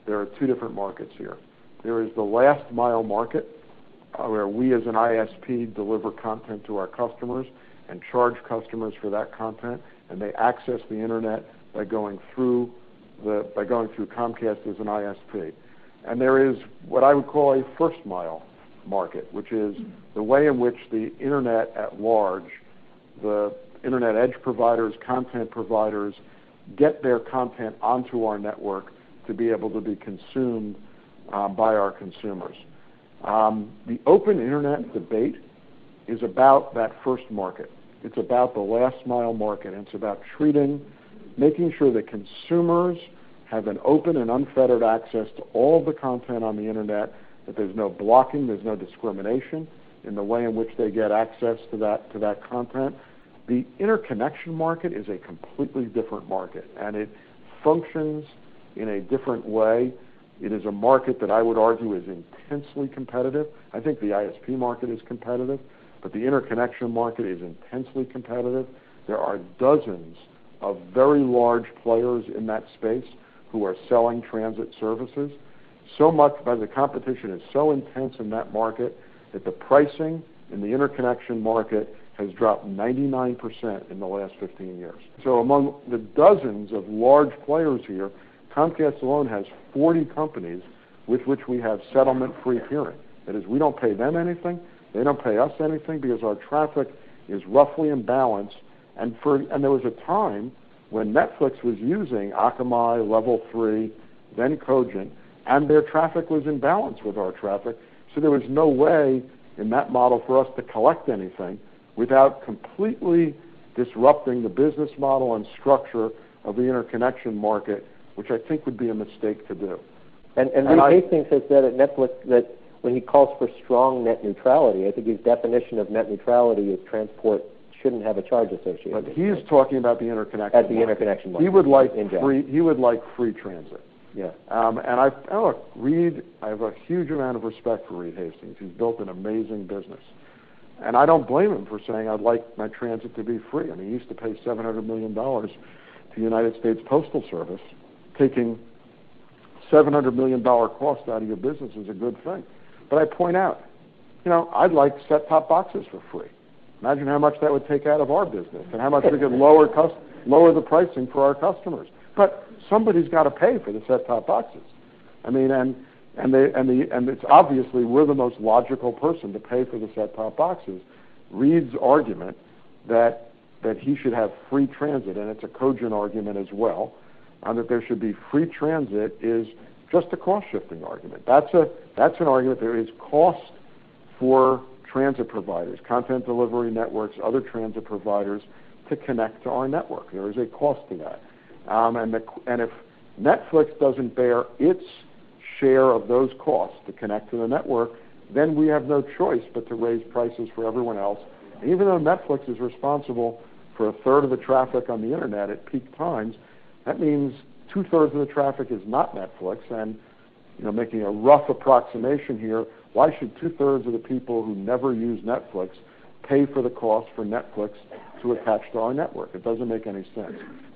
there are two different markets here. There is the last mile market, where we as an ISP deliver content to our customers and charge customers for that content, and they access the internet by going through Comcast as an ISP. And there is what I would call a first mile market, which is the way in which the internet at large, the internet edge providers, content providers, get their content onto our network to be able to be consumed by our consumers. The open internet debate is about that first market. It's about the last mile market, and it's about making sure that consumers have an open and unfettered access to all of the content on the internet, that there's no blocking, there's no discrimination in the way in which they get access to that content. The interconnection market is a completely different market, and it functions in a different way. It is a market that I would argue is intensely competitive. I think the ISP market is competitive, but the interconnection market is intensely competitive. There are dozens of very large players in that space who are selling transit services. So much by the competition is so intense in that market that the pricing in the interconnection market has dropped 99% in the last 15 years. So among the dozens of large players here, Comcast alone has 40 companies with which we have settlement-free peering. That is, we don't pay them anything, they don't pay us anything, because our traffic is roughly in balance. And there was a time when Netflix was using Akamai, Level 3, then Cogent, and their traffic was in balance with our traffic. So there was no way in that model for us to collect anything without completely disrupting the business model and structure of the interconnection market, which I think would be a mistake to do. And Reed Hastings has said at Netflix that when he calls for strong net neutrality, I think his definition of net neutrality is transport shouldn't have a charge associated. But he's talking about the interconnection. At the interconnection market. He would like free transit. Yeah. Reed, I have a huge amount of respect for Reed Hastings. He's built an amazing business. And I don't blame him for saying I'd like my transit to be free. I mean, he used to pay $700 million to the United States Postal Service. Taking $700 million cost out of your business is a good thing. But I point out, I'd like set-top boxes for free. Imagine how much that would take out of our business and how much we could lower the pricing for our customers. But somebody's got to pay for the set-top boxes. I mean, and it's obviously we're the most logical person to pay for the set-top boxes. Reed's argument that he should have free transit, and it's a Cogent argument as well, that there should be free transit, is just a cost-shifting argument. That's an argument. There is cost for transit providers, content delivery networks, other transit providers to connect to our network. There is a cost to that. And if Netflix doesn't bear its share of those costs to connect to the network, then we have no choice but to raise prices for everyone else. And even though Netflix is responsible for a third of the traffic on the internet at peak times, that means two-thirds of the traffic is not Netflix. And making a rough approximation here, why should two-thirds of the people who never use Netflix pay for the cost for Netflix to attach to our network? It doesn't make any sense.